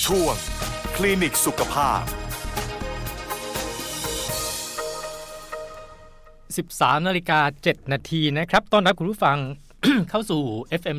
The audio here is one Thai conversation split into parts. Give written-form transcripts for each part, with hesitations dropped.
ช่วงคลินิกสุขภาพ 13:07 น.นะครับต้อนรับคุณผู้ฟัง เข้าสู่ FM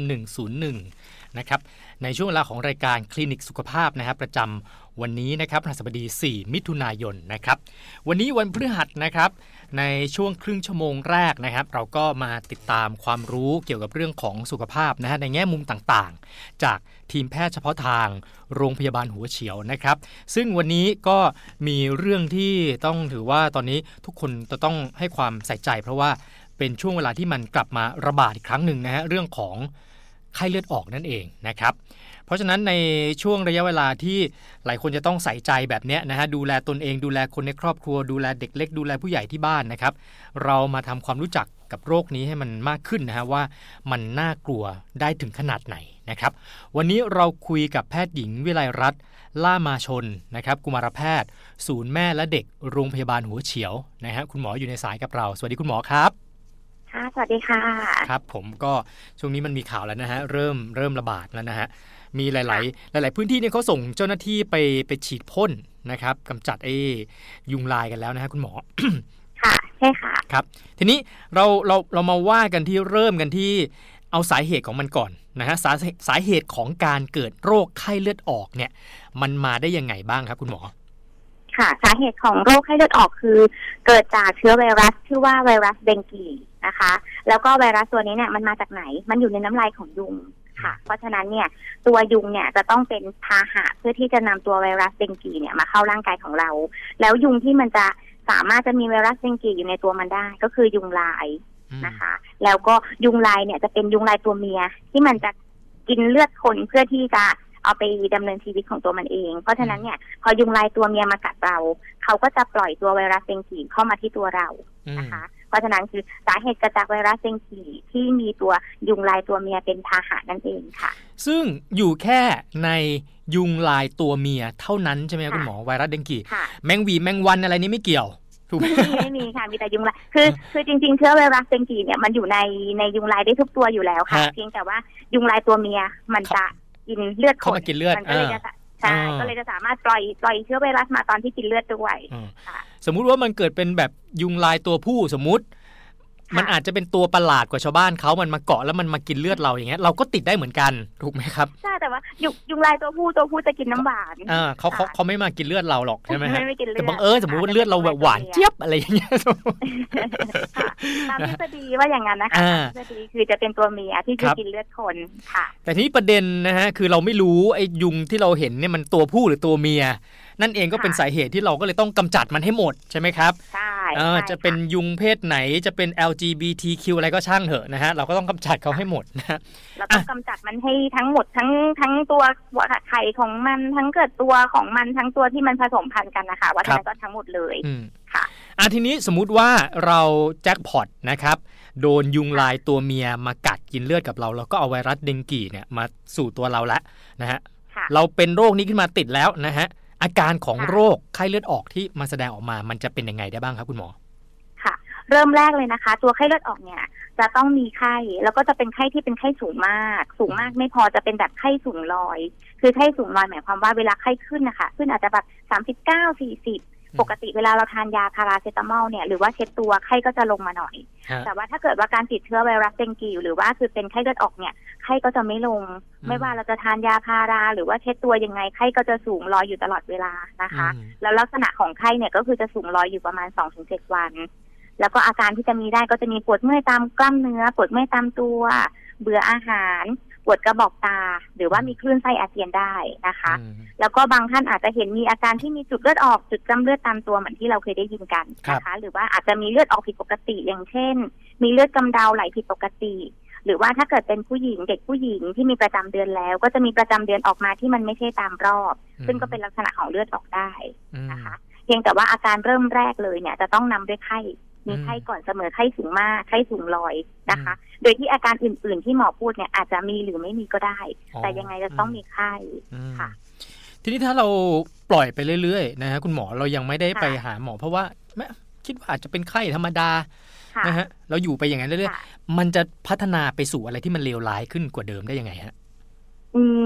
101นะครับในช่วงเวลาของรายการคลินิกสุขภาพนะครับประจำวันนี้นะครับพฤหัสบดี4มิถุนายนนะครับวันนี้วันพฤหัสนะครับในช่วงครึ่งชั่วโมงแรกนะครับเราก็มาติดตามความรู้เกี่ยวกับเรื่องของสุขภาพนะฮะในแง่มุมต่างๆจากทีมแพทย์เฉพาะทางโรงพยาบาลหัวเฉียวนะครับซึ่งวันนี้ก็มีเรื่องที่ต้องถือว่าตอนนี้ทุกคนจะต้องให้ความใส่ใจเพราะว่าเป็นช่วงเวลาที่มันกลับมาระบาดอีกครั้งหนึ่งนะฮะเรื่องของไข้เลือดออกนั่นเองนะครับเพราะฉะนั้นในช่วงระยะเวลาที่หลายคนจะต้องใส่ใจแบบนี้นะฮะดูแลตนเองดูแลคนในครอบครัวดูแลเด็กเล็กดูแลผู้ใหญ่ที่บ้านนะครับเรามาทำความรู้จักกับโรคนี้ให้มันมากขึ้นนะฮะว่ามันน่ากลัวได้ถึงขนาดไหนนะครับวันนี้เราคุยกับแพทย์หญิงวิไลรัตน์ล่ามาชนนะครับกุมารแพทย์ศูนย์แม่และเด็กโรงพยาบาลหัวเฉียวนะฮะคุณหมออยู่ในสายกับเราสวัสดีคุณหมอครับค่ะสวัสดีค่ะครับผมก็ช่วงนี้มันมีข่าวแล้วนะฮะเริ่มระบาดแล้วนะฮะมีหลายพื้นที่เนี่ยเขาส่งเจ้าหน้าที่ไปฉีดพ่นนะครับกำจัดไอ้ยุงลายกันแล้วนะฮะคุณหมอค่ะใช่ค่ะครับทีนี้เรามาว่ากันที่เริ่มกันที่เอาสาเหตุของมันก่อนนะฮะสาเหตุของการเกิดโรคไข้เลือดออกเนี่ยมันมาได้ยังไงบ้างครับคุณหมอค่ะสาเหตุของโรคไข้เลือดออกคือเกิดจากเชื้อไวรัสชื่อว่าไวรัสเดงกีนะคะแล้วก็ไวรัสตัวนี้เนี่ยมันมาจากไหนมันอยู่ในน้ำลายของยุงค่ะเพราะฉะนั้นเนี่ยตัวยุงเนี่ยจะต้องเป็นพาหะเพื่อที่จะนำตัวไวรัสเดงกีเนี่ยมาเข้าร่างกายของเราแล้วยุงที่มันจะสามารถจะมีไวรัสเดงกีอยู่ในตัวมันได้ก็คือยุงลายนะคะแล้วก็ยุงลายเนี่ยจะเป็นยุงลายตัวเมียที่มันจะกินเลือดคนเพื่อที่จะเอาไปดำเนินชีวิตของตัวมันเองเพราะฉะนั้นเนี่ยพอยุงลายตัวเมียมากัดเราเขาก็จะปล่อยตัวไวรัสเดงกีเข้ามาที่ตัวเรานะคะเพราะฉะนั้นคือสาเหตุเกิดจากไวรัสเดงกีที่มีตัวยุงลายตัวเมียเป็นพาหะนั่นเองค่ะซึ่งอยู่แค่ในยุงลายตัวเมียเท่านั้นใช่ไหมคุณหมอไวรัสเดงกีแมงวีแมงวันอะไรนี้ไม่เกี่ยวไม่มีค่ะมีแต่ยุงลายคือจริงๆเชื้อไวรัสเดงกีเนี่ยมันอยู่ในยุงลายได้ทุกตัวอยู่แล้วค่ะเพียงแต่ว่ายุงลายตัวเมียมันจะกินเลือดคนมันกินเลือดมันก็เลยจะใช่ก็เลยจะสามารถปล่อยเชื้อไวรัสมาตอนที่กินเลือดด้วยสมมุติว่ามันเกิดเป็นแบบยุงลายตัวผู้สมมุติมันอาจจะเป็นตัวประหลาดกว่าชาวบ้านเขามันมาเกาะแล้วมันมากินเลือดเราอย่างเงี้ยเราก็ติดได้เหมือนกันถูกไหมครับใช่แต่ว่ายุงลายตัวผู้จะกินน้ำหวานเขาไม่มากินเลือดเราหรอกใช่ไหมฮะแต่บังสมมติว่าเลือดเราแบบหวานเจี๊ยบอะไรอย่างเงี้ยตามทฤษฎีว่าอย่างนั้นนะคะทฤษฎีคือจะเป็นตัวเมียที่กินเลือดคนค่ะแต่ทีนี้ประเด็นนะฮะคือเราไม่รู้ไอ้ยุงที่เราเห็นเนี่ยมันตัวผู้หรือตัวเมียนั่นเองก็เป็นสาเหตุที่เราก็เลยต้องกำจัดมันให้หมดใช่ไหมครับใช่จะเป็นยุงเพศไหนจะเป็น LGBTQ อะไรก็ช่างเถอะนะฮะเราก็ต้องกำจัดเขาให้หมดนะเราต้องกำจัดมันให้ทั้งหมดทั้งตัวไข่ของมันทั้งเกิดตัวของมันทั้งตัวที่มันผสมพันธุ์กันนะคะว่าทั้งก็ทั้งหมดเลยค่ะทีนี้สมมุติว่าเราแจ็คพอตนะครับโดนยุงลายตัวเมียมากัดกินเลือดกับเราก็เอาไวรัสเดงกีเนี่ยมาสู่ตัวเราแล้วนะฮะเราเป็นโรคนี้ขึ้นมาติดแล้วนะฮะอาการของโรคไข้เลือดออกที่มาแสดงออกมามันจะเป็นยังไงได้บ้างครับคุณหมอค่ะเริ่มแรกเลยนะคะตัวไข้เลือดออกเนี่ยจะต้องมีไข้แล้วก็จะเป็นไข้ที่เป็นไข้สูงมากไม่พอจะเป็นแบบไข้สูงลอยคือไข้สูงลอยหมายความว่าเวลาไข้ขึ้นนะคะขึ้นอาจจะแบบ39-40ปกติเวลาเราทานยาพาราเซตามอลเนี่ยหรือว่าเช็ดตัวไข้ก็จะลงมาหน่อยแต่ว่าถ้าเกิดว่าการติดเชื้อไวรัสเดงกีหรือว่าคือเป็นไข้เลือดออกเนี่ยไข้ก็จะไม่ลงไม่ว่าเราจะทานยาพาราหรือว่าเช็ดตัวยังไงไข้ก็จะสูงลอยอยู่ตลอดเวลานะคะแล้วลักษณะของไข้เนี่ยก็คือจะสูงลอยอยู่ประมาณ 2-7 วันแล้วก็อาการที่จะมีได้ก็จะมีปวดเมื่อยตามกล้ามเนื้อปวดเมื่อยตามตัวเบื่ออาหารปวดกระบอกตาหรือว่ามีคลื่นไส้อาเจียนได้นะคะแล้วก็บางท่านอาจจะเห็นมีอาการที่มีจุดเลือดออกจุดจำเลือดตามตัวเหมือนที่เราเคยได้ยินกันนะคะหรือว่าอาจจะมีเลือดออกผิดปกติอย่างเช่นมีเลือดกำเดาไหลผิดปกติหรือว่าถ้าเกิดเป็นผู้หญิงเด็กผู้หญิงที่มีประจำเดือนแล้วก็จะมีประจำเดือนออกมาที่มันไม่ใช่ตามรอบซึ่งก็เป็นลักษณะของเลือดออกได้นะคะเพียงแต่ว่าอาการเริ่มแรกเลยเนี่ยจะต้องนำด้วยไข้มีไข้ก่อนเสมอไข้สูงมากไข้สูงลอยนะคะโดยที่อาการอื่นๆที่หมอพูดเนี่ยอาจจะมีหรือไม่มีก็ได้แต่ยังไงจะต้องมีไข้ค่ะทีนี้ถ้าเราปล่อยไปเรื่อยๆนะฮะคุณหมอเรายังไม่ได้ไปหาหมอเพราะว่าคิดว่าอาจจะเป็นไข้ธรรมดานะฮะเราอยู่ไปอย่างนั้นเรื่อยๆมันจะพัฒนาไปสู่อะไรที่มันเลวร้ายขึ้นกว่าเดิมได้ยังไงฮะ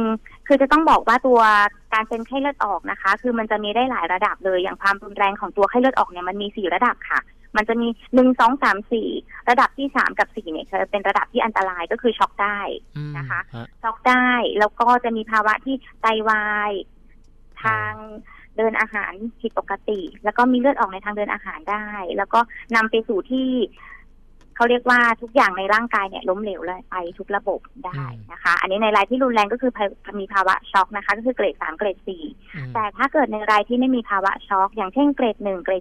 คือจะต้องบอกว่าตัวการเป็นไข้เลือดออกนะคะคือมันจะมีได้หลายระดับเลยอย่างความรุนแรงของตัวไข้เลือดออกเนี่ยมันมี4ระดับค่ะมันจะมี1 2 3 4ระดับที่3กับ4เนี่ยจะเป็นระดับที่อันตรายก็คือช็อกได้นะคะช็อกได้แล้วก็จะมีภาวะที่ไตวายทางเดินอาหารผิดปกติแล้วก็มีเลือดออกในทางเดินอาหารได้แล้วก็นำไปสู่ที่เขาเรียกว่าทุกอย่างในร่างกายเนี่ยล้มเหลวเลยไปทุกระบบได้นะคะอันนี้ในรายที่รุนแรงก็คือมีภาวะช็อกนะคะก็คือเกรด3เกรด4แต่ถ้าเกิดในรายที่ไม่มีภาวะช็อกอย่างเช่นเกรด1เกรด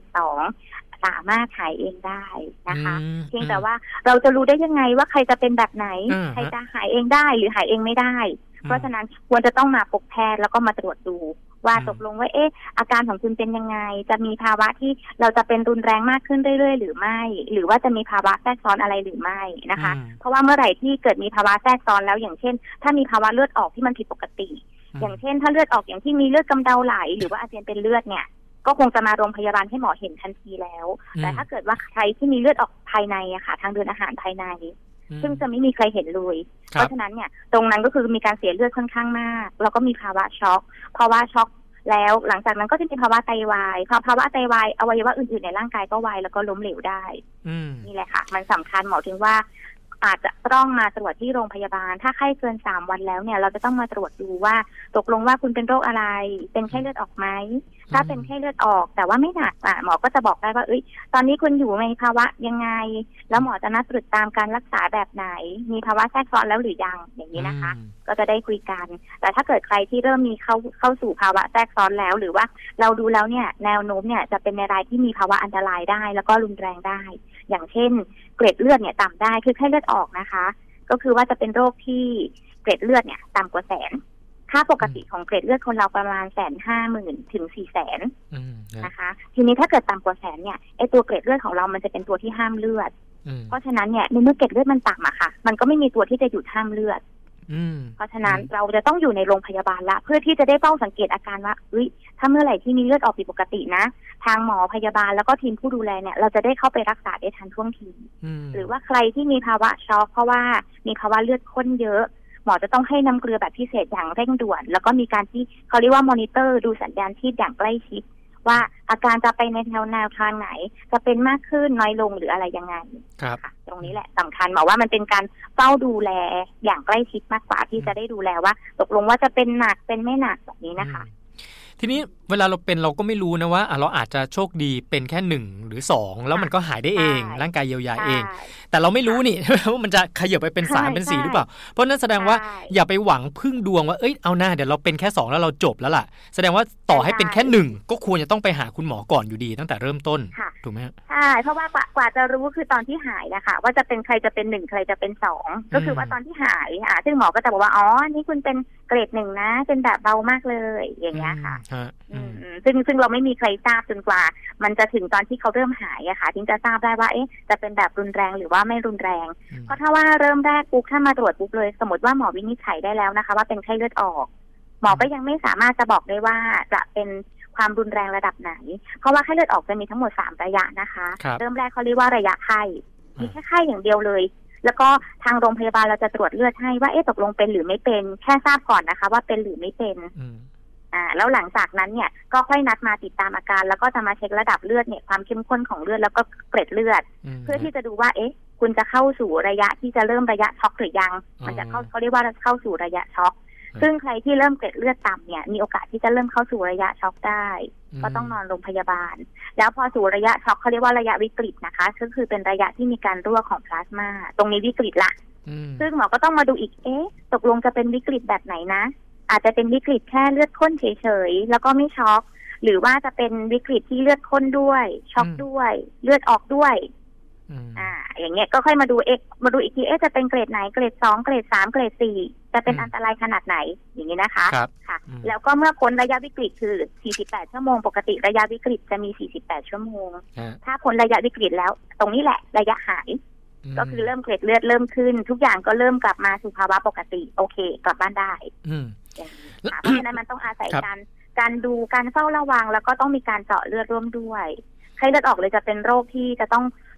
2สามารถหายเองได้นะคะเพียงแต่ว่าเราจะรู้ได้ยังไงว่าใครจะเป็นแบบไหนใครจะหายเองได้หรือหายเองไม่ได้เพราะฉะนั้นควรจะต้องมาพบแพทย์แล้วก็มาตรวจดูว่าตกลงว่าอาการของคุณเป็นยังไงจะมีภาวะที่เราจะเป็นรุนแรงมากขึ้นเรื่อยๆหรือไม่หรือว่าจะมีภาวะแทรกซ้อนอะไรหรือไม่นะคะเพราะว่าเมื่อไหร่ที่เกิดมีภาวะแทรกซ้อนแล้วอย่างเช่นถ้ามีภาวะเลือดออกที่มันผิดปกติอย่างเช่นถ้าเลือดออกอย่างที่มีเลือดกำเดาไหลหรือว่าอาเจียนเป็นเลือดเนี่ยก็คงจะมาโรงพยาบาลให้หมอเห็นทันทีแล้วแต่ถ้าเกิดว่าใครที่มีเลือดออกภายในอะค่ะทางเดินอาหารภายในซึ่งจะไม่มีใครเห็นเลยเพราะฉะนั้นเนี่ยตรงนั้นก็คือมีการเสียเลือดค่อนข้างมากแล้วก็มีภาวะช็อกภาวะช็อกแล้วหลังจากนั้นก็จะมีภาวะไตวายพอภาวะไตวายอวัยวะอื่นๆในร่างกายก็วายแล้วก็ล้มเหลวได้นี่แหละค่ะมันสำคัญหมอถึงว่าอาจจะต้องมาตรวจที่โรงพยาบาลถ้าไข้เกิน3 วันแล้วเนี่ยเราจะต้องมาตรวจดูว่าตกลงว่าคุณเป็นโรคอะไรเป็นไข้เลือดออกไหมถ้าเป็นไข้เลือดออกแต่ว่าไม่หนักหมอก็จะบอกได้ว่าตอนนี้คุณอยู่ในภาวะยังไงแล้วหมอจะนัดตรวจตามการรักษาแบบไหนมีภาวะแทรกซ้อนแล้วหรือยังอย่างนี้นะคะก็จะได้คุยกันแต่ถ้าเกิดใครที่เริ่มมีเข้าสู่ภาวะแทรกซ้อนแล้วหรือว่าเราดูแล้วเนี่ยแนวโน้มเนี่ยจะเป็นในรายที่มีภาวะอันตรายได้แล้วก็รุนแรงได้อย่างเช่นเกล็ดเลือดเนี่ยต่ำได้คือไข้เลือดออกนะคะก็คือว่าจะเป็นโรคที่เกล็ดเลือดเนี่ยต่ำกว่า100,000ค่าปกติของเกล็ดเลือดคนเราประมาณ150,000 ถึง 400,000นะคะทีนี้ถ้าเกิดต่ำกว่า100,000เนี่ยไอตัวเกล็ดเลือดของเรามันจะเป็นตัวที่ห้ามเลือดเพราะฉะนั้นเนี่ยในเมื่อเกล็ดเลือดมันต่ำอะค่ะมันก็ไม่มีตัวที่จะหยุดห้ามเลือดเพราะฉะนั้นเราจะต้องอยู่ในโรงพยาบาลละเพื่อที่จะได้เฝ้าสังเกตอาการว่าถ้าเมื่อไหร่ที่มีเลือดออกผิดปกตินะทางหมอพยาบาลแล้วก็ทีมผู้ดูแลเนี่ยเราจะได้เข้าไปรักษาได้ทันท่วงทีหรือว่าใครที่มีภาวะช็อกเพราะว่ามีภาวะเลือดข้นเยอะหมอจะต้องให้น้ำเกลือแบบพิเศษอย่างเร่งด่วนแล้วก็มีการที่เขาเรียกว่ามอนิเตอร์ดูสัญญาณชีพอย่างใกล้ชิดว่าอาการจะไปในแนวทางไหนจะเป็นมากขึ้นน้อยลงหรืออะไรยังไงครับตรงนี้แหละสำคัญหมอว่ามันเป็นการเฝ้าดูแลอย่างใกล้ชิดมากกว่าที่จะได้ดูแลว่าตกลงว่าจะเป็นหนักเป็นไม่หนักแบบนี้นะคะทีนี้เวลาเราเป็นเราก็ไม่รู้นะว่าเราอาจจะโชคดีเป็นแค่1 หรือ 2แล้วมันก็หายได้เองร่างกายเยียวยาเองแต่เราไม่รู้นี่ว่ามันจะขยับไปเป็น3เป็น4หรือเปล่าเพราะนั้นแสดงว่าอย่าไปหวังพึ่งดวงว่าเอาหน้าเดี๋ยวเราเป็นแค่2แล้วเราจบแล้วล่ะแสดงว่าต่อให้เป็นแค่1ก็ควรจะต้องไปหาคุณหมอก่อนอยู่ดีตั้งแต่เริ่มต้นถูกไหมใช่เพราะว่ากว่าจะรู้คือตอนที่หายนะคะว่าจะเป็นใครจะเป็น1ใครจะเป็น2ก็คือว่าตอนที่หายซึ่งหมอก็จะบอกว่านี่คุณเป็นเกรด1นะเป็นแบบเบามากเลยอย่างเงี้ยค่ะซึ่งเราไม่มีใครทราบจนกว่ามันจะถึงตอนที่เขาเริ่มหายอะค่ะถึงจะทราบได้ว่าจะเป็นแบบรุนแรงหรือว่าไม่รุนแรงเพราะถ้าว่าเริ่มแรกปุ๊บถ้ามาตรวจปุ๊บเลยสมมติว่าหมอวินิจฉัยได้แล้วนะคะว่าเป็นไข้เลือดออกหมอก็ยังไม่สามารถจะบอกได้ว่าจะเป็นความรุนแรงระดับไหนเพราะว่าไข้เลือดออกจะมีทั้งหมด3ระยะนะคะเริ่มแรกเขาเรียกว่าระยะไข้มีแค่ไข้อย่างเดียวเลยแล้วก็ทางโรงพยาบาลเราจะตรวจเลือดให้ว่าตกลงเป็นหรือไม่เป็นแค่ทราบก่อนนะคะว่าเป็นหรือไม่เป็นแล้วหลังจากนั้นเนี่ยก็ค่อยนัดมาติดตามอาการแล้วก็จะมาเช็คระดับเลือดเนี่ยความเข้มข้นของเลือดแล้วก็เกล็ดเลือดเพื่อที่จะดูว่าคุณจะเข้าสู่ระยะที่จะเริ่มระยะช็อกหรือยังมันจะเขาเรียกว่าเข้าสู่ระยะช็อกซึ่งใครที่เริ่มเกล็ดเลือดต่ำเนี่ยมีโอกาสที่จะเริ่มเข้าสู่ระยะช็อกได้ก็ต้องนอนโรงพยาบาลแล้วพอสู่ระยะช็อกเขาเรียกว่าระยะวิกฤตนะคะก็คือเป็นระยะที่มีการรั่วของพลาสมาตรงนี้วิกฤตละซึ่งหมอก็ต้องมาดูอีกตกลงจะเป็นวิกฤตแบบไหนนะอาจจะเป็นวิกฤตแค่เลือดข้นเฉยๆแล้วก็ไม่ช็อกหรือว่าจะเป็นวิกฤตที่เลือดข้นด้วยช็อกด้วยเลือดออกด้วยอย่างเงี้ยก็ค่อยมาดูอีกทีจะเป็นเกรดไหนเกรด2เกรด3เกรด4จะเป็นอันตรายขนาดไหนอย่างนี้นะคะค่ะแล้วก็เมื่อพ้นระยะวิกฤตคือ48ชั่วโมงปกติระยะวิกฤตจะมี48ชั่วโมงถ้าพ้นระยะวิกฤตแล้วตรงนี้แหละระยะหายก็คือเริ่มเกล็ดเลือดเริ่มขึ้นทุกอย่างก็เริ่มกลับมาสู่ภาวะปกติโอเคกลับบ้านได้เพราะฉะนั้นมันต้องอาศัยการดูการเฝ้าระวังแล้วก็ต้องมีการเจาะเลือดร่วมด้วยไข้เลือดออกเลยจะเป็นโรคที่จะต้อง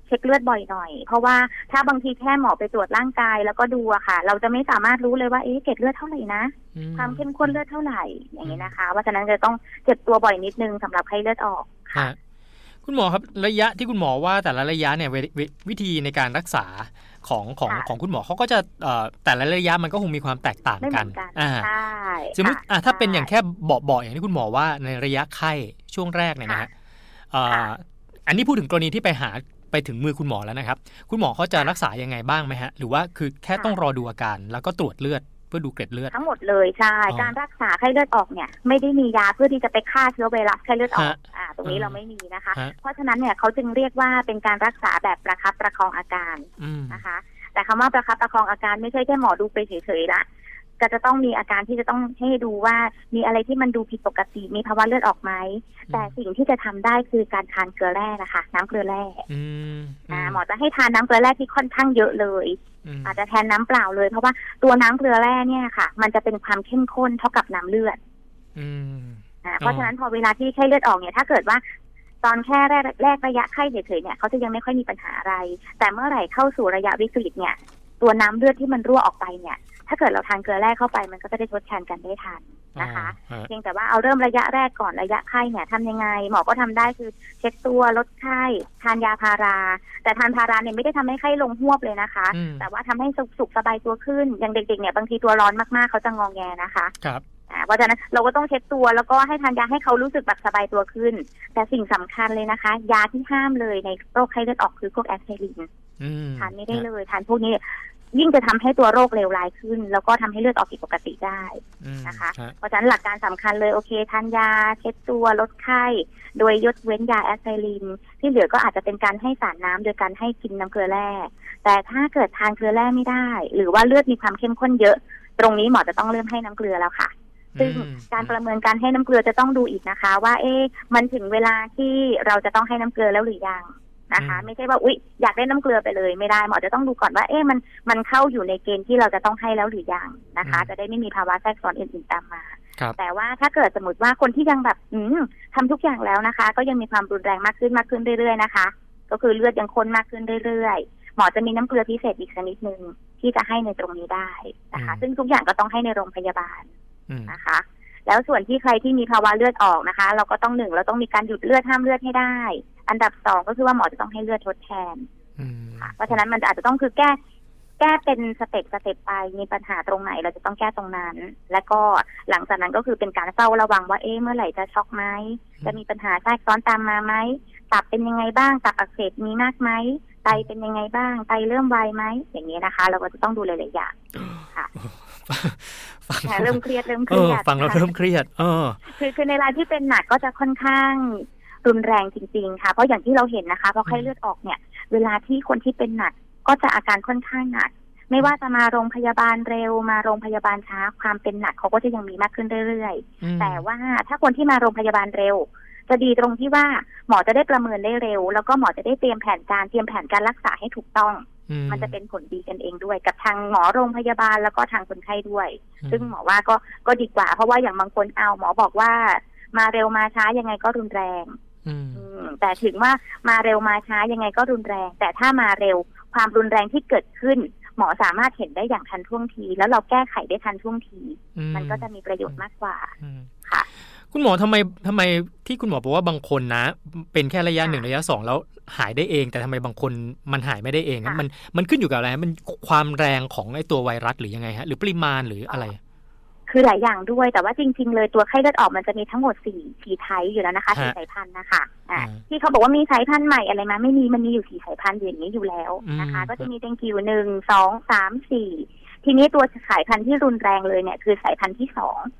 เช็คเลือดบ่อยหน่อยเพราะว่าถ้าบางทีแค่หมอไปตรวจร่างกายแล้วก็ดูอะค่ะเราจะไม่สามารถรู้เลยว่าเกล็ดเลือดเท่าไหร่นะความเข้มข้นเลือดเท่าไหร่อย่างนี้นะคะเพราะฉะนั้นจะต้องเจ็บตัวบ่อยนิดนึงสำหรับไข้เลือดออกค่ะคุณหมอครับระยะที่คุณหมอว่าแต่ละระยะเนี่ยวิธีในการรักษาของคุณหมอเขาก็จะแต่ละระยะมันก็คงมีความแตกต่างกันใช่สมมติถ้าเป็นอย่างแค่เบาๆอย่างที่คุณหมอว่าในระยะไข้ช่วงแรกเนี่ยนะฮะอันนี้พูดถึงกรณีที่ไปถึงมือคุณหมอแล้วนะครับคุณหมอเขาจะรักษายังไงบ้างไหมฮะหรือว่าคือแค่ต้องรอดูอาการแล้วก็ตรวจเลือดเพื่อดูเกล็ดเลือดทั้งหมดเลยใช่การรักษาไข้เลือดออกเนี่ยไม่ได้มียาเพื่อที่จะไปฆ่าเชื้อไวรัสไข้เลือดออกตรงนี้เราไม่มีนะคะเพราะฉะนั้นเนี่ยเขาจึงเรียกว่าเป็นการรักษาแบบประคับประคองอาการนะคะแต่คำว่าประคับประคองอาการไม่ใช่แค่หมอดูไปเฉยๆละก็จะต้องมีอาการที่จะต้องให้ดูว่ามีอะไรที่มันดูผิดปกติมีภาวะเลือดออกไหมแต่สิ่งที่จะทำได้คือการทานเกลือแร่นะคะน้ำเกลือแร่หมอจะให้ทานน้ำเกลือแร่ที่ค่อนข้างเยอะเลยอาจจะแทนน้ำเปล่าเลยเพราะว่าตัวน้ำเกลือแร่เนี่ยค่ะมันจะเป็นความเข้มข้นเท่ากับน้ำเลือดเพราะฉะนั้นพอเวลาที่ไข้เลือดออกเนี่ยถ้าเกิดว่าตอนแค่แรกระยะไข้เฉยๆเนี่ยเขาจะยังไม่ค่อยมีปัญหาอะไรแต่เมื่อไหร่เข้าสู่ระยะวิกฤตเนี่ยตัวน้ำเลือดที่มันรั่วออกไปเนี่ยถ้าเกิดเราทานเกลือแร่เข้าไปมันก็จะได้ทดแทนกันได้ทันนะคะเพียงแต่ว่าเอาเริ่มระยะแรกก่อนระยะไข้เนี่ยทำยังไงหมอก็ทำได้คือเช็ดตัวลดไข้ทานยาพาราแต่ทานพาราเนี่ยไม่ได้ทำให้ไข้ลงหวบเลยนะคะแต่ว่าทำให้สุขสบายตัวขึ้นอย่างเด็กๆเนี่ยบางทีตัวร้อนมากๆเขาจะงอแงนะคะครับเพราะฉะนั้นเราก็ต้องเช็ดตัวแล้วก็ให้ทานยาให้เขารู้สึกแบบสบายตัวขึ้นแต่สิ่งสำคัญเลยนะคะยาที่ห้ามเลยในโรคไข้เลือดออกคือพวกแอสไพรินทานไม่ได้เลยทานพวกนี้ยิ่งจะทำให้ตัวโรคเลวร้ายขึ้นแล้วก็ทำให้เลือดออกผิดปกติได้นะคะเพราะฉะนั้นหลักการสำคัญเลยโอเคทานยาเช็ดตัวลดไข้โดยยกเว้นยาแอสไพรินที่เหลือก็อาจจะเป็นการให้สารน้ำโดยการให้กินน้ำเกลือแร่แต่ถ้าเกิดทานเกลือแร่ไม่ได้หรือว่าเลือดมีความเข้มข้นเยอะตรงนี้หมอจะต้องเริ่มให้น้ำเกลือแล้วค่ะซึ่งการประเมินการให้น้ำเกลือจะต้องดูอีกนะคะว่ามันถึงเวลาที่เราจะต้องให้น้ำเกลือแล้วหรือยังนะคะไม่ใช่ว่าอยากได้น้ำเกลือไปเลยไม่ได้หมอจะต้องดูก่อนว่ามันเข้าอยู่ในเกณฑ์ที่เราจะต้องให้แล้วหรือยังนะคะจะได้ไม่มีภาวะแทรกซ้อนอื่นๆตามมาแต่ว่าถ้าเกิดสมมติว่าคนที่ยังแบบทำทุกอย่างแล้วนะคะก็ยังมีความรุนแรงมากขึ้นเรื่อยๆนะคะก็คือเลือดยังข้นมากขึ้นเรื่อยๆหมอจะมีน้ำเกลือพิเศษอีกชนิดนึงที่จะให้ในตรงนี้ได้นะคะซึ่งทุกอย่างก็ต้องให้ในโรงพยาบาลนะคะแล้วส่วนที่ใครที่มีภาวะเลือดออกนะคะเราก็ต้องเราต้องมีการหยุดเลือดห้ามเลือดให้ได้อันดับ2ก็คือว่าหมอจะต้องให้เลือดทดแทนค่ะเพราะฉะนั้นมันอาจจะต้องคือแก้เป็นสเต็ปไปมีปัญหาตรงไหนเราจะต้องแก้ตรงนั้นและก็หลังจากนั้นก็คือเป็นการเฝ้าระวังว่าเมื่อไหร่จะช็อกไหมจะมีปัญหาแทรกซ้อนตามมาไหมตับเป็นยังไงบ้างตับอักเสบมีมากไหมไตเป็นยังไงบ้างไตเริ่มไวไหมอย่างนี้นะคะเราก็จะต้องดูหลายๆอย่างค่ะเริ่มเครียดฟังแล้วเริ่มเครียดคือในรายที่เป็นหนักก็จะค่อนข้างรุนแรงจริงๆค่ะเพราะอย่างที่เราเห็นนะคะเพราะไข้เลือดออกเนี่ยเวลาที่คนที่เป็นหนักก็จะอาการค่อนข้างหนักไม่ว่าจะมาโรงพยาบาลเร็วมาโรงพยาบาลช้าความเป็นหนักเขาก็จะยังมีมากขึ้นเรื่อยๆแต่ว่าถ้าคนที่มาโรงพยาบาลเร็วจะดีตรงที่ว่าหมอจะได้ประเมินได้เร็วแล้วก็หมอจะได้เตรียมแผนการรักษาให้ถูกต้องมันจะเป็นผลดีกันเองด้วยกับทางหมอโรงพยาบาลแล้วก็ทางคนไข้ด้วยซึ่งหมอว่าก็ดีกว่าเพราะว่าอย่างบางคนหมอบอกว่ามาเร็วมาช้ายังไงก็รุนแรงแต่ถึงว่ามาเร็วมาช้ายังไงก็รุนแรงแต่ถ้ามาเร็วความรุนแรงที่เกิดขึ้นหมอสามารถเห็นได้อย่างทันท่วงทีแล้วเราแก้ไขได้ทันท่วงทีมันก็จะมีประโยชน์มากกว่าค่ะคุณหมอทำไมที่คุณหมอบอกว่าบางคนนะเป็นแค่ระยะ1ระยะ2แล้วหายได้เองแต่ทำไมบางคนมันหายไม่ได้เองมันขึ้นอยู่กับอะไรมันความแรงของไอ้ตัวไวรัสหรือยังไงฮะหรือปริมาณหรืออะไรคือหลายอย่างด้วยแต่ว่าจริงๆเลยตัวไข้เลือดออกมันจะมีทั้งหมด4ไทป์อยู่แล้วนะคะ4สายพันธุ์นะคะที่เขาบอกว่ามีสายพันธุ์ใหม่อะไรมาไม่มีมันมีอยู่4สายพันธุ์อย่างนี้อยู่แล้วนะคะก็จะมีเดงกิว1 2 3 4ทีนี้ตัวสายพันธุ์ที่รุนแรงเลยเนี่ยคือสายพันธุ์ที่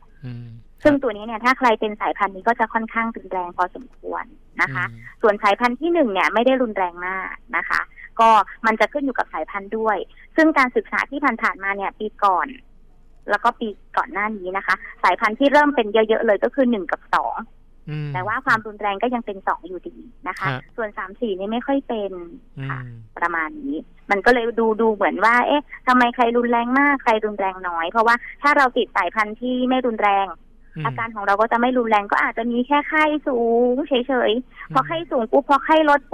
2ซึ่งตัวนี้เนี่ยถ้าใครเป็นสายพันธุ์นี้ก็จะค่อนข้างรุนแรงพอสมควรนะคะส่วนสายพันธุ์ที่1เนี่ยไม่ได้รุนแรงมากนะคะก็มันจะขึ้นอยู่กับสายพันธุ์ด้วยซึ่งการศึกษาที่ผ่านๆมาเนี่ยปีก่อนแล้วก็ปีก่อนหน้านี้นะคะสายพันธุ์ที่เริ่มเป็นเยอะๆเลยก็คือ1กับ2แต่ว่าความรุนแรงก็ยังเป็น2อยู่ดีนะคะส่วน3 4นี่ไม่ค่อยเป็นค่ะประมาณนี้มันก็เลยดูเหมือนว่าทำไมใครรุนแรงมากใครรุนแรงน้อยเพราะว่าถ้าเราติดสายพันธุ์ที่ไม่รุนแรงอาการของเราก็จะไม่รุนแรงก็อาจจะมีแค่ไข้สูงเฉยๆพอไข้สูงปุ๊บพอไข้ลดปุ๊บ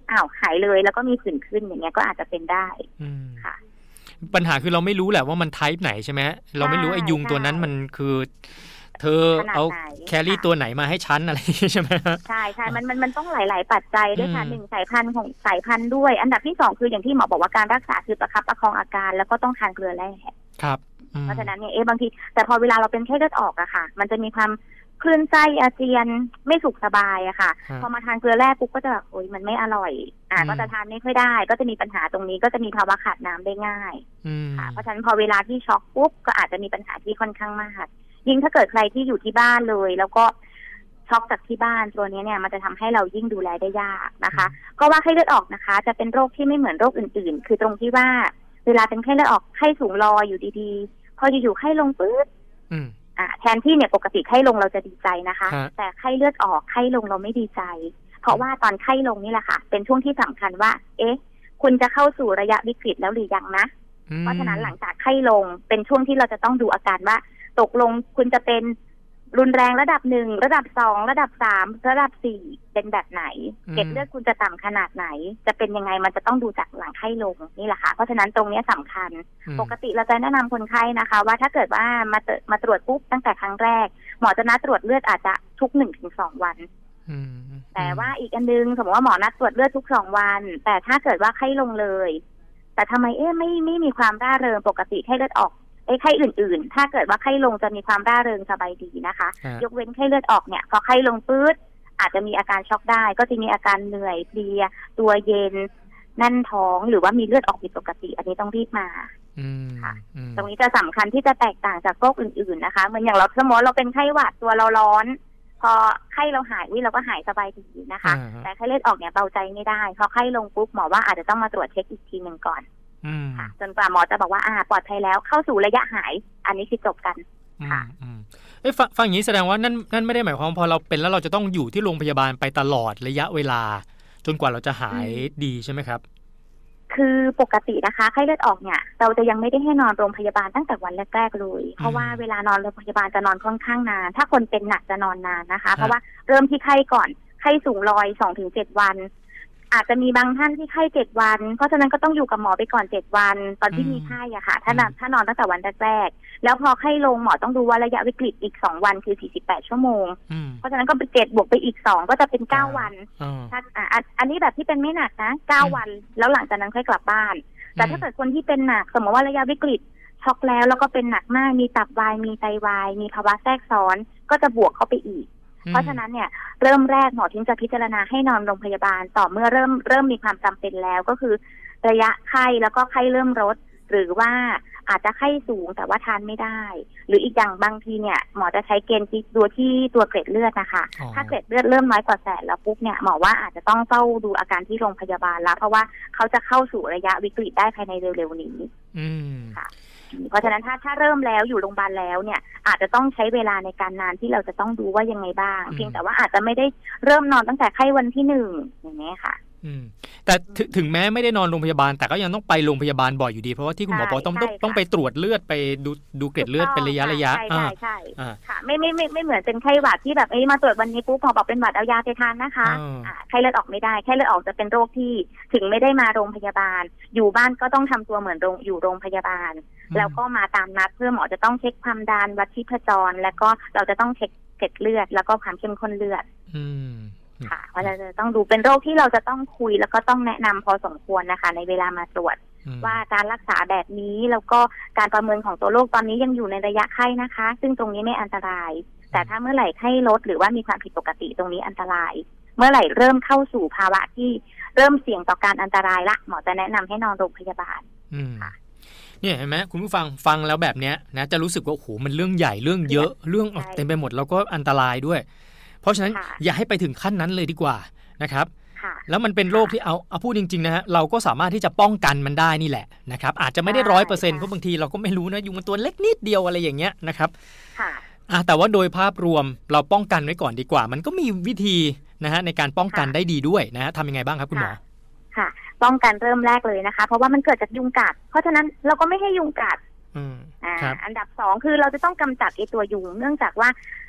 อ้าวหายเลยแล้วก็มีผื่นขึ้นอย่างเงี้ยก็อาจจะเป็นได้ค่ะปัญหาคือเราไม่รู้แหละว่ามันไทป์ไหนใช่ไหมเราไม่รู้ไอ้ยุงตัวนั้นมันคือเธอเอาแครี่ตัวไหนมาให้ฉันอะไรใช่ไหมใช่ใช่มันต้องหลายๆปัจจัยด้วยค่ะ1สายพันธุ์ของสายพันธุ์ด้วยอันดับที่2คืออย่างที่หมอบอกว่าการรักษาคือประคับประคองอาการแล้วก็ต้องทานเกลือแร่ครับเพราะฉะนั้นเนี่ยบางทีแต่พอเวลาเราเป็นไข้เลือดออกอะค่ะมันจะมีความคลื่นไส้อาเจียนไม่สุขสบายอะค่ะพอมาทานเกลือแร่ปุ๊บก็จะแบบโอ๊ยมันไม่อร่อยก็จะทานไม่ค่อยได้ก็จะมีปัญหาตรงนี้ก็จะมีภาวะขาดน้ำได้ง่ายค่ะเพราะฉะนั้นพอเวลาที่ช็อกปุ๊บก็อาจจะมีปัญหาที่ค่อนข้างมากยิ่งถ้าเกิดใครที่อยู่ที่บ้านเลยแล้วก็ช็อกจากที่บ้านตัวนี้เนี่ยมันจะทำให้เรายิ่งดูแลได้ยากนะคะก็ว่าไข้เลือดออกนะคะจะเป็นโรคที่ไม่เหมือนโรคอื่นๆคือตรงที่ว่าเวลาเป็นไข้เลือดออกไข้สูงลอยอยู่ดีๆพออยู่ๆไข้ลงปื๊ดแทนที่เนี่ยปกติไข้ลงเราจะดีใจนะคะแต่ไข้เลือดออกไข้ลงเราไม่ดีใจเพราะว่าตอนไข้ลงนี่แหละค่ะเป็นช่วงที่สำคัญว่าคุณจะเข้าสู่ระยะวิกฤตแล้วหรือยังนะเพราะฉะนั้นหลังจากไข้ลงเป็นช่วงที่เราจะต้องดูอาการว่าตกลงคุณจะเป็นรุนแรงระดับ1ระดับ2ระดับ3ระดับ4เป็นแบบไหนเกล็ดเลือดคุณจะต่ำขนาดไหนจะเป็นยังไงมันจะต้องดูจากหลังไข้ลงนี่แหละค่ะเพราะฉะนั้นตรงนี้สำคัญปกติเราจะแนะนำคนไข้นะคะว่าถ้าเกิดว่ามาตรวจปุ๊บตั้งแต่ครั้งแรกหมอจะนัดตรวจเลือดอาจจะทุก 1-2 วันแต่ว่าอีกอันนึงสมมติว่าหมอนัดตรวจเลือดทุก2วันแต่ถ้าเกิดว่าไข้ลงเลยแต่ทำไมไม่มีความร่าเริงปกติไข้เลือดออกไข้อื่นๆถ้าเกิดว่าไข้ลงจะมีความร่าเริงสบายดีนะคะยกเว้นไข้เลือดออกเนี่ยพอไข้ลงปื๊ดอาจจะมีอาการช็อกได้ก็จะมีอาการเหนื่อยเพลียตัวเย็นแน่นท้องหรือว่ามีเลือดออกผิดปกติอันนี้ต้องรีบมาค่ะตรงนี้จะสำคัญที่จะแตกต่างจากโรคอื่นๆนะคะเหมือนอย่างเราสมมติเราเป็นไข้หวัดตัวเราร้อนพอไข้เราหายเราก็หายสบายดีนะคะแต่ไข้เลือดออกเนี่ยเบาใจไม่ได้พอไข้ลงปุ๊บหมอว่าอาจจะต้องมาตรวจเช็คอีกทีนึงก่อนค่ะจนกว่าหมอจะบอกว่าปลอดภัยแล้วเข้าสู่ระยะหายอันนี้คือจบกันค่ะฟังอย่างนี้แสดงว่านั่นไม่ได้หมายความพอเราเป็นแล้วเราจะต้องอยู่ที่โรงพยาบาลไปตลอดระยะเวลาจนกว่าเราจะหายดีใช่ไหมครับคือปกตินะคะไข้เลือดออกเนี่ยเราจะยังไม่ได้ให้นอนโรงพยาบาลตั้งแต่วันแรกๆเลยเพราะว่าเวลานอนโรงพยาบาลจะนอนค่อนข้างนานถ้าคนเป็นหนักจะนอนนานนะคะเพราะว่าเริ่มที่ไข้ก่อนไข้สูงลอย 2-7 วันอาจจะมีบางท่านที่ไข้7 วันเพราะฉะนั้นก็ต้องอยู่กับหมอไปก่อน7 วันตอนที่มีไข้อะค่ะถ้านอนตั้งแต่วันแรกๆแล้วพอไข้ลงหมอต้องดูว่าระยะวิกฤตอีก2 วันคือ48 ชั่วโมงเพราะฉะนั้นก็เป็น7บวกไปอีก2ก็จะเป็น9 วันถ้าอันนี้แบบที่เป็นไม่หนักนะ9 วันแล้วหลังจากนั้นค่อยกลับบ้านแต่ถ้าเกิดคนที่เป็นหนักสมมติว่าระยะวิกฤตช็อกแล้วก็เป็นหนักมากมีตับวายมีไตวายมีภาวะแทรกซ้อนก็จะบวกเข้าไปอีกเพราะฉะนั้นเนี่ยเริ่มแรกหมอถึงจะพิจารณาให้นอนโรงพยาบาลต่อเมื่อเริ่มมีความจำเป็นแล้วก็คือระยะไข้แล้วก็ไข้เริ่มลดหรือว่าอาจจะไข้สูงแต่ว่าทานไม่ได้หรืออีกอย่างบางทีเนี่ยหมอจะใช้เกณฑ์ดูที่ตัวเกล็ดเลือดนะคะถ้าเกล็ดเลือดเริ่มน้อยกว่าแสนแล้วปุ๊บเนี่ยหมอว่าอาจจะต้องเฝ้าดูอาการที่โรงพยาบาลแล้วเพราะว่าเขาจะเข้าสู่ระยะวิกฤตได้ภายในเร็วๆนี้ค่ะเพราะฉะนั้นถ้าเริ่มแล้วอยู่โรงพยาบาลแล้วเนี่ยอาจจะต้องใช้เวลาในการนานที่เราจะต้องดูว่ายังไงบ้างเพียงแต่ว่าอาจจะไม่ได้เริ่มนอนตั้งแต่ไข้วันที่1อย่างนี้ค่ะแต่ถึงแม้ไม่ได้นอนโรงพยาบาลแต่ก็ยังต้องไปโรงพยาบาลบ่อยอยู่ดีเพราะว่าที่คุณหมอบอกต้องไปตรวจเลือดไปดูเกล็ดเลือดเป็นระยะใช่ค่ะไม่เหมือนเป็นไข้หวัดที่แบบมาตรวจวันนี้ปุ๊บหมอบอกเป็นหวัดเอายาไปทานนะคะไข้เลือดออกไม่ได้ไข้เลือดออกจะเป็นโรคที่ถึงไม่ได้มาโรงพยาบาลอยู่บ้านก็ต้องทำตัวเหมือนอยู่โรงพยาบาลแล้วก็มาตามนัดเพื่อหมอจะต้องเช็คความดันวัดชีพจรแล้วก็เราจะต้องเช็คเกล็ดเลือดแล้วก็ความเข้มข้นเลือดค่ะเพราะเราจะต้องดูเป็นโรคที่เราจะต้องคุยแล้วก็ต้องแนะนำพอสมควรนะคะในเวลามาตรวจว่าการรักษาแบบนี้แล้วก็การประเมินของตัวโรคตอนนี้ยังอยู่ในระยะไข้นะคะซึ่งตรงนี้ไม่อันตรายแต่ถ้าเมื่อไหร่ไข้ลดหรือว่ามีความผิดปกติตรงนี้อันตรายเมื่อไหร่เริ่มเข้าสู่ภาวะที่เริ่มเสี่ยงต่อการอันตรายละหมอจะแนะนำให้นอนโรงพยาบาลค่ะเนี่ยเห็นไหมคุณผู้ฟังแล้วแบบเนี้ยนะจะรู้สึกว่าโอ้โหมันเรื่องใหญ่เรื่องเยอะเรื่องเต็มไปหมดแล้วก็อันตรายด้วยเพราะฉะนั้นอย่าให้ไปถึงขั้นนั้นเลยดีกว่านะครับแล้วมันเป็นโรคที่เอาพูดจริงๆนะฮะเราก็สามารถที่จะป้องกันมันได้นี่แหละนะครับอาจจะไม่ได้ 100% เพราะบางทีเราก็ไม่รู้นะยุงมันตัวเล็กนิดเดียวอะไรอย่างเงี้ยนะครับแต่ว่าโดยภาพรวมเราป้องกันไว้ก่อนดีกว่ามันก็มีวิธีนะฮะในการป้องกันได้ดีด้วยนะฮะทำยังไงบ้างครับคุณหมอค่ะป้องกันเริ่มแรกเลยนะคะเพราะว่ามันเกิดจากยุงกัดเพราะฉะนั้นเราก็ไม่ให้ยุงกัดอันดับ2คือเราจะต้องกำจัดไอ้ตัวยุงเนื่องจากว่า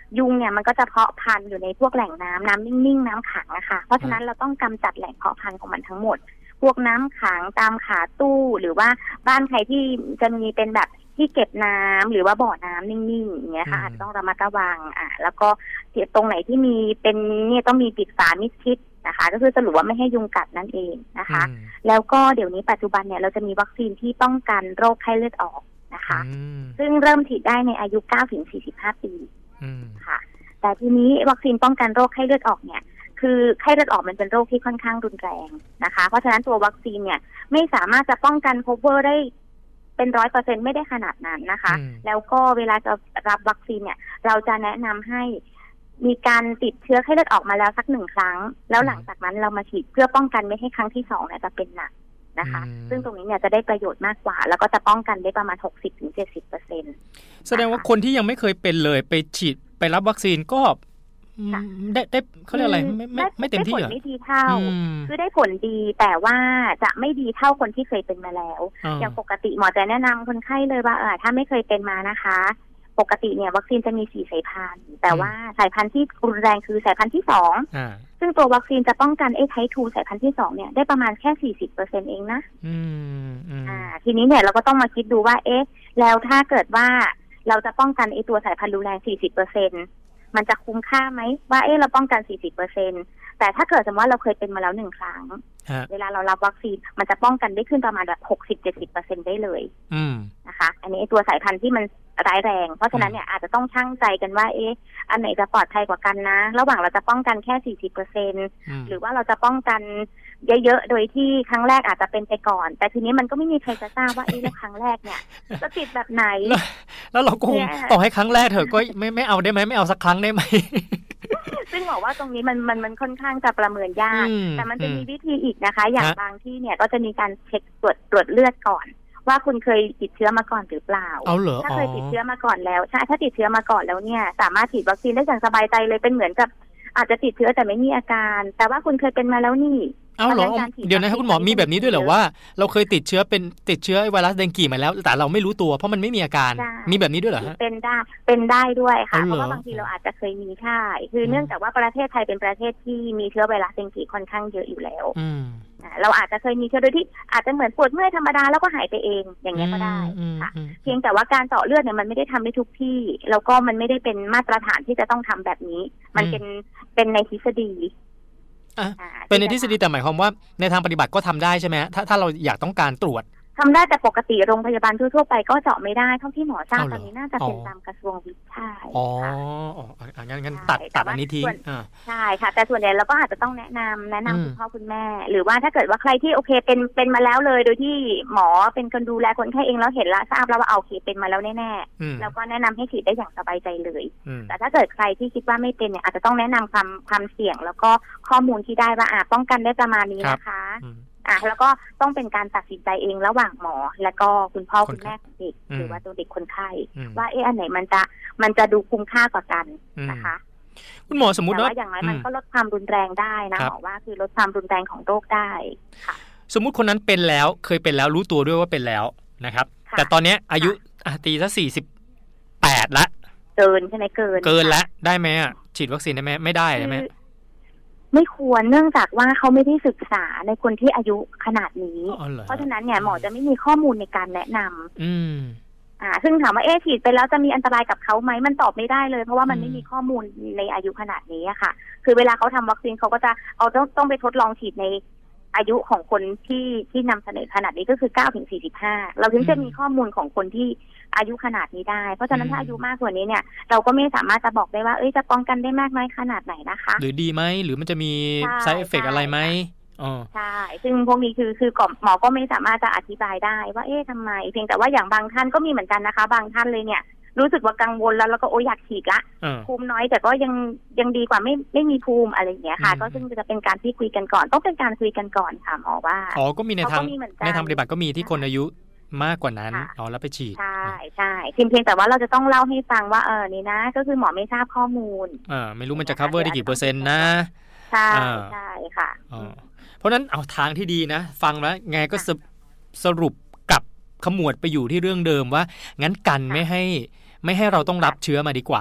ยุงเนี่ยมันก็จะเพาะพันธุ์อยู่ในพวกแหล่งน้ำนิ่งๆน้ำขังอะค่ะเพราะฉะนั้นเราต้องกำจัดแหล่งเพาะพันธุ์ของมันทั้งหมดพวกน้ำขังตามขาตู้หรือว่าบ้านใครที่จะมีเป็นแบบที่เก็บน้ำหรือว่าบ่อน้ำนิ่งๆอย่างเงี้ยค่ะอาจจะต้องระมัดระวังแล้วก็ตรงไหนที่มีเป็นเนี่ยต้องมีปิดฝามิดชิดนะคะก็คือสรุปว่าไม่ให้ยุงกัดนั่นเองนะคะแล้วก็เดี๋ยวนี้ปัจจุบันเนี่ยเราจะมีวัคซีนที่ป้องกันโรคไข้เลือดออกนะคะซึ่งเริ่มฉีดได้ในอายุ 9-45 ปีค่ะแต่ทีนี้วัคซีนป้องกันโรคไข้เลือดออกเนี่ยคือไข้เลือดออกมันเป็นโรคที่ค่อนข้างรุนแรงนะคะเพราะฉะนั้นตัววัคซีนเนี่ยไม่สามารถจะป้องกัน cover ได้เป็น 100% ไม่ได้ขนาดนั้นนะคะแล้วก็เวลาจะรับวัคซีนเนี่ยเราจะแนะนำให้มีการติดเชื้อไข้เลือดออกมาแล้วสัก1 ครั้งแล้วหลังจากนั้นเรามาฉีดเพื่อป้องกันไม่ให้ครั้งที่2เนี่ยจะเป็นหนักนะคะซึ่งตรงนี้เนี่ยจะได้ประโยชน์มากกว่าแล้วก็จะป้องกันได้ประมาณ 60-70% แสดงว่าคนที่ยังไม่เคยเป็นเลยไปฉีดไปรับวัคซีนก็ได้เขาเรียกอะไรไม่เต็มที่เหรอได้ผลไม่ดีเท่าคือได้ผลดีแต่ว่าจะไม่ดีเท่าคนที่เคยเป็นมาแล้วอย่างปกติหมอจะแนะนำคนไข้เลยว่าถ้าไม่เคยเป็นมานะคะปกติเนี่ยวัคซีนจะมี4 สายพันธุ์แต่ว่าสายพันธุ์ที่รุนแรงคือสายพันธุ์ที่2ซึ่งตัววัคซีนจะป้องกันไทป์ 2 สายพันธุ์ที่2เนี่ยได้ประมาณแค่ 40% เองนะทีนี้เนี่ยเราก็ต้องมาคิดดูว่าแล้วถ้าเกิดว่าเราจะป้องกันตัวสายพันธุ์รุนแรง 40%มันจะคุ้มค่าไหมว่าเราป้องกัน 40% แต่ถ้าเกิดสมมติว่าเราเคยเป็นมาแล้ว1 ครั้งเวลาเรารับวัคซีนมันจะป้องกันได้ขึ้นประมาณแบบ 60-70% ได้เลยนะคะอันนี้ตัวสายพันธุ์ที่มันร้ายแรงเพราะฉะนั้นเนี่ยอาจจะต้องชั่งใจกันว่าอันไหนจะปลอดภัยกว่ากันนะระหว่างเราจะป้องกันแค่ 40% หรือว่าเราจะป้องกันเยอะๆโดยที่ครั้งแรกอาจจะเป็นไปก่อนแต่ทีนี้มันก็ไม่มีใครจะทราบว่าแล้วครั้งแรกเนี่ยจะติดแบบไหนแล้วเราคงต่อให้ครั้งแรกเถอะก็ไม่เอาได้ไหมไม่เอาสักครั้งได้ไหมซึ่งบอกว่าตรงนี้มันค่อนข้างจะประเมินยากแต่มันจะมีวิธีอีกนะคะอย่างบางที่เนี่ยก็จะมีการเช็คตรวจเลือดก่อนว่าคุณเคยติดเชื้อมาก่อนหรือเปล่าถ้าเคยติดเชื้อมาก่อนแล้วใช่ถ้าติดเชื้อมาก่อนแล้วเนี่ยสามารถฉีดวัคซีนได้อย่างสบายใจเลยเป็นเหมือนกับอาจจะติดเชื้อแต่ไม่มีอาการแต่ว่าคุณเคยเป็นมาแล้วนี่เอาเหรอเดี๋ยวนะครับคุณหมอมีแบบนี้ด้วยเหรอว่าเราเคยติดเชื้อไวรัสเดงกีมาแล้วแต่เราไม่รู้ตัวเพราะมันไม่มีอาการมีแบบนี้ด้วยเหรอฮะเป็นได้ด้วยค่ะเพราะว่าบางทีเราอาจจะเคยมีค่ะคือเนื่องจากว่าประเทศไทยเป็นประเทศที่มีเชื้อไวรัสเดงกีค่อนข้างเยอะอยู่แล้วเราอาจจะเคยมีเชื้อโดยที่อาจจะเหมือนปวดเมื่อยธรรมดาแล้วก็หายไปเองอย่างเงี้ยก็ได้ค่ะเพียงแต่ว่าการเจาะเลือดเนี่ยมันไม่ได้ทำได้ทุกที่แล้วก็มันไม่ได้เป็นมาตรฐานที่จะต้องทำแบบนี้มันเป็นในทฤษฎีเป็นในทฤษฎีแต่หมายความว่าในทางปฏิบัติก็ทำได้ใช่ไหมถ้าเราอยากต้องการตรวจทำได้แต่ปกติโรงพยาบาลทั่วไปก็เจาะไม่ได้เท่าที่หมอทราบตอนนี้น่าจะเป็นตามกระทรวงวิทย์ใช่งั้นตัดอันนี้ทิ้งใช่ค่ะแต่ส่วนใหญ่เราก็อาจจะต้องแนะนำคุณพ่อคุณแม่หรือว่าถ้าเกิดว่าใครที่โอเคเป็นมาแล้วเลยโดยที่หมอเป็นคนดูแลคนไข้เองแล้วเห็นแล้วทราบแล้วว่าโอเคเป็นมาแล้วแน่ๆแล้วก็แนะนำให้ฉีดได้อย่างสบายใจเลยแต่ถ้าเกิดใครที่คิดว่าไม่เป็นเนี่ยอาจจะต้องแนะนำความเสี่ยงแล้วก็ข้อมูลที่ได้ว่าป้องกันได้ประมาณนี้นะคะแล้วก็ต้องเป็นการตัดสินใจเองระหว่างหมอและก็คุณพ่อคุณแม่ของเด็กหรือว่าตัวเด็กคนไข้ว่าอันไหนมันจะดูคุ้มค่ากว่ากันนะคะคุณหมอสมมุติว่าอย่างไรมันก็ลดความรุนแรงได้นะหมอว่าคือลดความรุนแรงของโรคได้ค่ะสมมุติคนนั้นเป็นแล้วเคยเป็นแล้วรู้ตัวด้วยว่าเป็นแล้วนะครับแต่ตอนนี้อายุตีซะ48ละเกินใช่ไหมเกินแล้วได้ไหมฉีดวัคซีนได้ไหมไม่ได้ใช่ไหมไม่ควรเนื่องจากว่าเขาไม่ได้ศึกษาในคนที่อายุขนาดนี้เพราะฉะนั้นเนี่ยหมอจะไม่มีข้อมูลในการแนะนำซึ่งถามว่าฉีดไปแล้วจะมีอันตรายกับเขาไหมมันตอบไม่ได้เลยเพราะว่ามันไม่มีข้อมูลในอายุขนาดนี้ค่ะคือเวลาเขาทำวัคซีนเขาก็จะต้องไปทดลองฉีดในอายุของคนที่นำเสนอขนาดนี้ก็คือ 9-45 เราถึงจะมีข้อมูลของคนที่อายุขนาดนี้ได้เพราะฉะนั้นถ้าอายุมากกว่านี้เนี่ยเราก็ไม่สามารถจะบอกได้ว่าจะป้องกันได้มากน้อยขนาดไหนนะคะหรือดีไหมหรือมันจะมี side effect อะไรไหมใช่ซึ่งพวกนี้คือหมอก็ไม่สามารถจะอธิบายได้ว่าทำไมเพียงแต่ว่าอย่างบางท่านก็มีเหมือนกันนะคะบางท่านเลยเนี่ยรู้สึกว่ากังวลแล้วก็อยากฉีดละภูมิน้อยแต่ก็ยังดีกว่าไม่มีภูมิอะไรอย่างเงี้ยค่ะก็ซึ่งจะเป็นการที่คุยกันก่อนต้องเป็นการคุยกันก่อนค่ะหมอว่าก็มีในทางปฏิบัติก็มีที่คนอายุมากกว่านั้นแล้วไปฉีดใช่เพียงแต่ว่าเราจะต้องเล่าให้ฟังว่านี่นะก็คือหมอไม่ทราบข้อมูลไม่รู้มันจะ cover ได้กี่เปอร์เซ็นต์นะใช่ค่ะเพราะนั้นเอาทางที่ดีนะฟังแล้วไงก็สรุปกับขมวดไปอยู่ที่เรื่องเดิมว่างั้นกันไม่ให้เราต้องรับเชื้อมาดีกว่า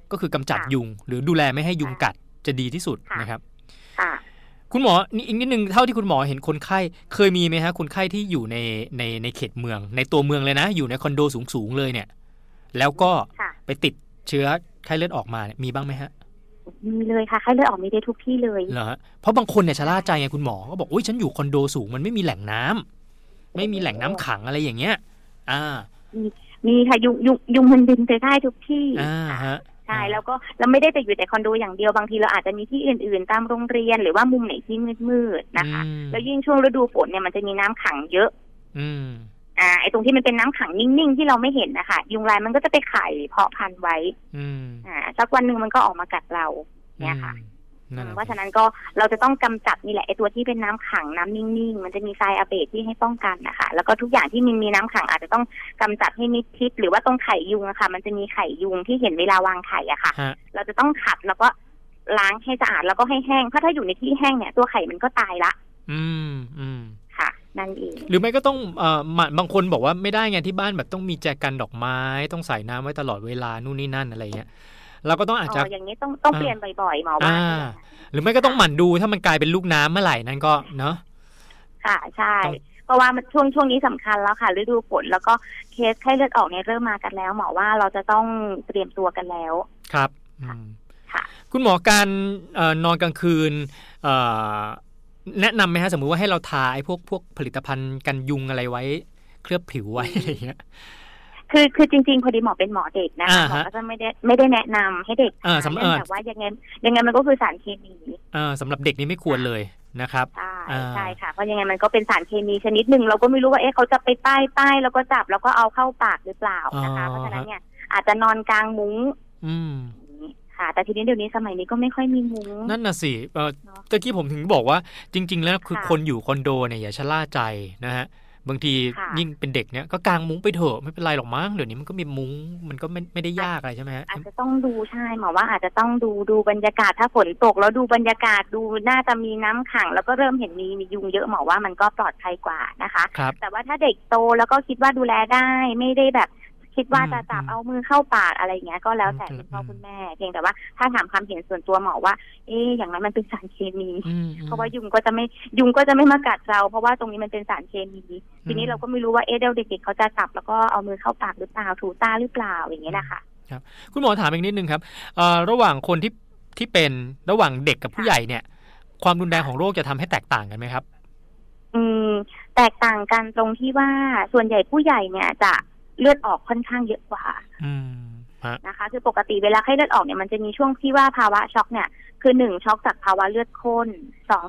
ก็คือกำจัดยุงหรือดูแลไม่ให้ยุงกัดจะดีที่สุดนะครับคุณหมอนี่อีกนิดนึงเท่าที่คุณหมอเห็นคนไข้เคยมีไหมฮะคนไข้ที่อยู่ในเขตเมืองในตัวเมืองเลยนะอยู่ในคอนโดสูงเลยเนี่ยแล้วก็ไปติดเชื้อไข้เลือดออกมามีบ้างไหมฮะมีเลยค่ะไข้เลือดออกมีได้ทุกที่เลยเหรอฮะเพราะบางคนเนี่ยชะล่าใจไงคุณหมอก็บอกโอ๊ยฉันอยู่คอนโดสูงมันไม่มีแหล่งน้ำไม่มีแหล่งน้ำขังอะไรอย่างเงี้ยมีค่ะยุงมันบินไปได้ทุกที่ฮะใช่แล้วก็เราไม่ได้แต่อยู่แต่คอนโดอย่างเดียวบางทีเราอาจจะมีที่อื่นๆตามโรงเรียนหรือว่ามุมไหนที่มืดๆนะคะแล้วยิ่งช่วงฤดูฝนเนี่ยมันจะมีน้ำขังเยอะไอ้ตรงที่มันเป็นน้ำขังนิ่งๆที่เราไม่เห็นนะคะยุงลายมันก็จะไปไข่เพาะพันธุ์ไว้สักวันหนึ่งมันก็ออกมากัดเราเนี่ยค่ะเพราะฉะนั้นก็เราจะต้องกำจัดนี่แหละไอ้ตัวที่เป็นน้ำขังน้ำนิ่งๆมันจะมีทรายอะเบดที่ให้ป้องกันนะคะแล้วก็ทุกอย่างที่มีน้ำขังอาจจะต้องกำจัดให้มิดชิดหรือว่าตรงไข่ยุงอะค่ะมันจะมีไข่ยุงที่เห็นเวลาวางไข่อะค่ะเราจะต้องขัดแล้วก็ล้างให้สะอาดแล้วก็ให้แห้งเพราะถ้าอยู่ในที่แห้งเนี่ยตัวไข่มันก็ตายละค่ะนั่นเองหรือไม่ก็ต้องบางคนบอกว่าไม่ได้ไงที่บ้านแบบต้องมีแจกันดอกไม้ต้องใส่น้ำไว้ตลอดเวลานู่นนี่นั่นอะไรเงี้ยเราก็ต้องอาจจะอย่างนี้ต้องเปลี่ยนบ่อยๆหมอว่าหรือไม่ก็ต้องหมั่นดูถ้ามันกลายเป็นลูกน้ำเมื่อไหร่นั่นก็เนาะค่ะใช่เพราะว่าช่วงนี้สำคัญแล้วค่ะฤดูฝนแล้วก็เคสไข้เลือดออกเนี่ยเริ่มมากันแล้วหมอว่าเราจะต้องเตรียมตัวกันแล้วครับค่ะคุณหมอการนอนกลางคืนแนะนำไหมฮะสมมุติว่าให้เราทาไอ้พวกผลิตภัณฑ์กันยุงอะไรไว้เคลือบผิวไว้อะไรเงี้ยคือจริงๆพอดีหมอเป็นหมอเด็กนะคะหมอก็จะไม่ได้แนะนำให้เด็กแต่ว่ายังไงมันก็คือสารเคมีสำหรับเด็กนี่ไม่ควรเลยนะครับใช่ค่ะเพราะยังไงมันก็เป็นสารเคมีชนิดหนึ่งเราก็ไม่รู้ว่าเขาจะไปป้ายแล้วก็จับแล้วก็เอาเข้าปากหรือเปล่านะคะเพราะฉะนั้นเนี่ยอาจจะนอนกลางมุ้งค่ะแต่ทีนี้เดี๋ยวนี้สมัยนี้ก็ไม่ค่อยมีมุ้งนั่นน่ะสิตะกี้ผมถึงบอกว่าจริงๆแล้วคือคนอยู่คอนโดเนี่ยอย่าชะล่าใจนะฮะบางทียิ่งเป็นเด็กเนี่ยก็กางมุ้งไปเถอะไม่เป็นไรหรอกมั้งเดี๋ยวนี้มันก็มีมุ้งมันก็ไม่ได้ยากอะไรใช่ไหมฮะอาจจะต้องดูใช่หมอว่าอาจจะต้องดูบรรยากาศถ้าฝนตกแล้วดูบรรยากาศดูน่าจะมีน้ำขังแล้วก็เริ่มเห็นมียุงเยอะหมอว่ามันก็ปลอดภัยกว่านะคะแต่ว่าถ้าเด็กโตแล้วก็คิดว่าดูแลได้ไม่ได้แบบคิดว่าจะจับเอามือเข้าปากอะไรอย่างเงี้ยก็แล้วแต่คุณพ่อคุณแม่เพียงแต่ว่าถ้าถามความเห็นส่วนตัวหมอว่าอย่างนั้นมันเป็นสารเคมีเพราะว่ายุงก็จะไม่มากัดเราเพราะว่าตรงนี้มันเป็นสารเคมีทีนี้เราก็ไม่รู้ว่าเด็กๆเขาจะจับแล้วก็เอามือเข้าปากหรือเปล่าถูตาหรือเปล่าอย่างเงี้ยนะคะครับคุณหมอถามอีกนิดนึงครับระหว่างคนที่เป็นระหว่างเด็กกับผู้ใหญ่เนี่ยความรุนแรงของโรคจะทำให้แตกต่างกันไหมครับแตกต่างกันตรงที่ว่าส่วนใหญ่ผู้ใหญ่เนี่ยจะเลือดออกค่อนข้างเยอะกว่านะคะคือปกติเวลาไข้เลือดออกเนี่ยมันจะมีช่วงที่ว่าภาวะช็อกเนี่ยคือ1ช็อกจากภาวะเลือดข้น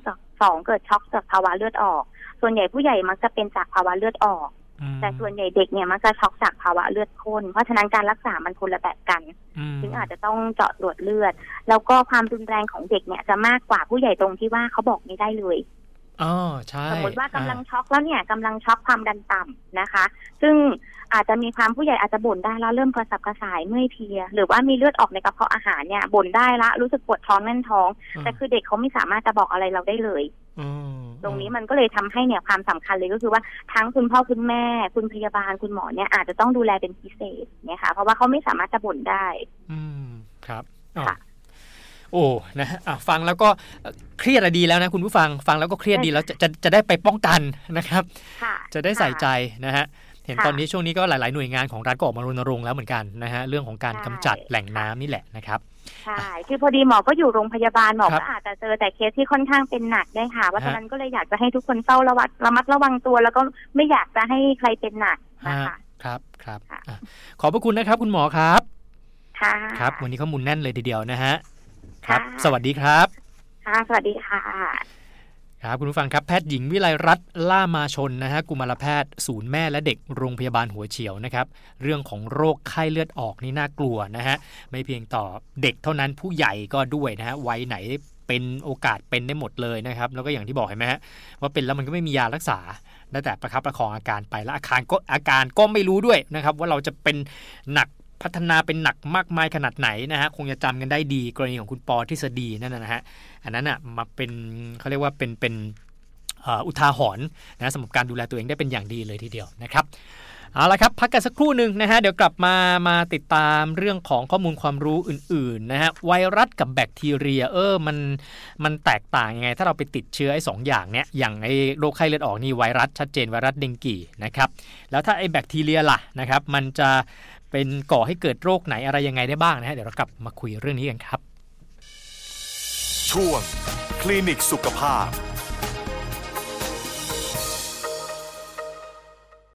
2เกิดช็อกจากภาวะเลือดออกส่วนใหญ่ผู้ใหญ่มักจะเป็นจากภาวะเลือดออกแต่ส่วนใหญ่เด็กเนี่ยมักจะช็อกจากภาวะเลือดข้นเพราะฉะนั้นการรักษามันคนละแบบกันถึงอาจจะต้องเจาะตรวจเลือดแล้วก็ความรุนแรงของเด็กเนี่ยจะมากกว่าผู้ใหญ่ตรงที่ว่าเขาบอกไม่ได้เลยใช่สมมติว่ากำลังช็อกแล้วเนี่ยกำลังช็อกความดันต่ำนะคะซึ่งอาจจะมีความผู้ใหญ่อาจจะบ่นได้แล้วเริ่มกระสับกระส่ายเมื่อยเพลียหรือว่ามีเลือดออกในกระเพาะอาหารเนี่ยบ่นได้ละรู้สึกปวดท้องแน่นท้องแต่คือเด็กเขาไม่สามารถจะบอกอะไรเราได้เลยตรงนี้มันก็เลยทำให้เนี่ยความสำคัญเลยก็คือว่าทั้งคุณพ่อคุณแม่คุณพยาบาลคุณหมอเนี่ยอาจจะต้องดูแลเป็นพิเศษเนี่ยค่ะเพราะว่าเขาไม่สามารถจะบ่นได้ครับโอ้นะฟังแล้วก็เครียดดีแล้วนะคุณผู้ฟังแล้วก็เครียดดีแล้วจะได้ไปป้องกันนะครับจะได้ใส่ใจนะฮะเห็นตอนนี้ช่วงนี้ก็หลายๆหน่วยงานของรัฐก็ออกมารณรงค์แล้วเหมือนกันนะฮะเรื่องของการกำจัดแหล่งน้ำนี่แหละนะครับใช่คือพอดีหมอก็อยู่โรงพยาบาลหมอก็อาจจะเจอแต่เคสที่ค่อนข้างเป็นหนักได้ค่ะเพราะฉะนั้นก็เลยอยากจะให้ทุกคนเฝ้าระมัดระวังตัวแล้วก็ไม่อยากจะให้ใครเป็นหนักนะคะครับขอบพระคุณนะครับคุณหมอครับค่ะครับวันนี้ข้อมูลแน่นเลยทีเดียวนะฮะครับสวัสดีครับค่ะสวัสดีค่ะครับคุณผู้ฟังครับแพทย์หญิงวิไลรัตน์ล่ามาชนนะฮะกุมารแพทย์ศูนย์แม่และเด็กโรงพยาบาลหัวเฉียวนะครับเรื่องของโรคไข้เลือดออกนี่น่ากลัวนะฮะไม่เพียงต่อเด็กเท่านั้นผู้ใหญ่ก็ด้วยนะฮะวัยไหนเป็นโอกาสเป็นได้หมดเลยนะครับแล้วก็อย่างที่บอกเห็นไหมฮะว่าเป็นแล้วมันก็ไม่มียารักษาได้แต่ประคับประคองอาการไปแล้วอาการก็ไม่รู้ด้วยนะครับว่าเราจะเป็นหนักพัฒนาเป็นหนักมากมายขนาดไหนนะฮะคงจะจำกันได้ดีกรณีของคุณปอทฤษฎีนั่นนะฮะอันนั้นอ่ะมาเป็นเขาเรียกว่าเป็นอุทาหรณ์นะสำหรับการดูแลตัวเองได้เป็นอย่างดีเลยทีเดียวนะครับเอาละครับพักกันสักครู่หนึ่งนะฮะเดี๋ยวกลับมาติดตามเรื่องของข้อมูลความรู้อื่นๆนะฮะไวรัสกับแบคทีเรียมันแตกต่างยังไงถ้าเราไปติดเชื้อไอ้2อย่างเนี้ยอย่างไอ้โรคไข้เลือดออกนี่ไวรัสชัดเจนไวรัสเดงกีนะครับแล้วถ้าไอ้แบคทีเรียล่ะนะครับมันจะเป็นก่อให้เกิดโรคไหนอะไรยังไงได้บ้างนะฮะเดี๋ยวเรากลับมาคุยเรื่องนี้กันครับช่วงคลินิกสุขภาพ